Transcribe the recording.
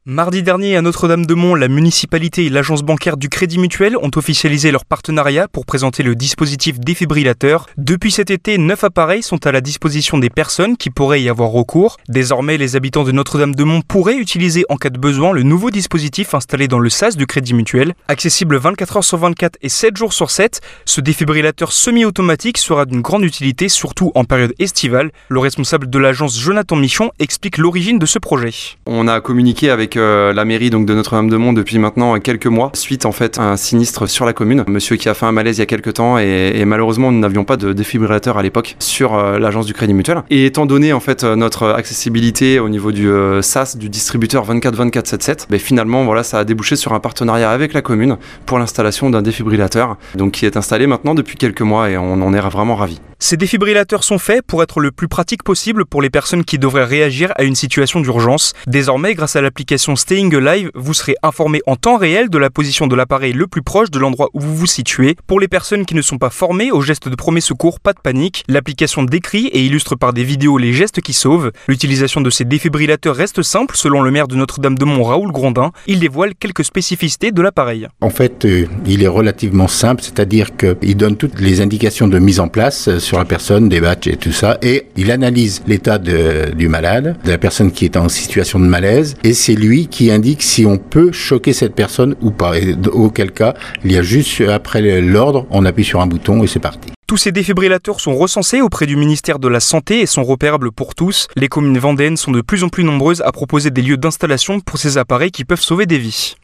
Mardi dernier, à Notre-Dame-de-Mont, la municipalité et l'agence bancaire du Crédit Mutuel ont officialisé leur partenariat pour présenter le dispositif défibrillateur. Depuis cet été, 9 appareils sont à la disposition des personnes qui pourraient y avoir recours. Désormais, les habitants de Notre-Dame-de-Mont pourraient utiliser en cas de besoin le nouveau dispositif installé dans le sas du Crédit Mutuel. Accessible 24 heures sur 24 et 7 jours sur 7, ce défibrillateur semi-automatique sera d'une grande utilité, surtout en période estivale. Le responsable de l'agence, Jonathan Michon, explique l'origine de ce projet. On a communiqué avec la mairie donc de Notre-Dame-de-Mont depuis maintenant quelques mois, suite en fait à un sinistre sur la commune. Monsieur qui a fait un malaise il y a quelques temps et malheureusement nous n'avions pas de défibrillateur à l'époque sur l'agence du Crédit Mutuel. Et étant donné en fait notre accessibilité au niveau du SAS, du distributeur 24/24/7/7, finalement voilà, ça a débouché sur un partenariat avec la commune pour l'installation d'un défibrillateur, donc qui est installé maintenant depuis quelques mois et on en est vraiment ravis. Ces défibrillateurs sont faits pour être le plus pratique possible pour les personnes qui devraient réagir à une situation d'urgence. Désormais, grâce à l'application Staying Alive, vous serez informé en temps réel de la position de l'appareil le plus proche de l'endroit où vous vous situez. Pour les personnes qui ne sont pas formées aux gestes de premier secours, pas de panique. L'application décrit et illustre par des vidéos les gestes qui sauvent. L'utilisation de ces défibrillateurs reste simple selon le maire de Notre-Dame-de-Mont, Raoul Grondin. Il dévoile quelques spécificités de l'appareil. En fait, il est relativement simple, c'est-à-dire qu'il donne toutes les indications de mise en place sur la personne, des badges et tout ça, et il analyse l'état du malade, de la personne qui est en situation de malaise, et c'est lui qui indique si on peut choquer cette personne ou pas. Et auquel cas, il y a juste après l'ordre, on appuie sur un bouton et c'est parti. Tous ces défibrillateurs sont recensés auprès du ministère de la Santé et sont repérables pour tous. Les communes vendéennes sont de plus en plus nombreuses à proposer des lieux d'installation pour ces appareils qui peuvent sauver des vies.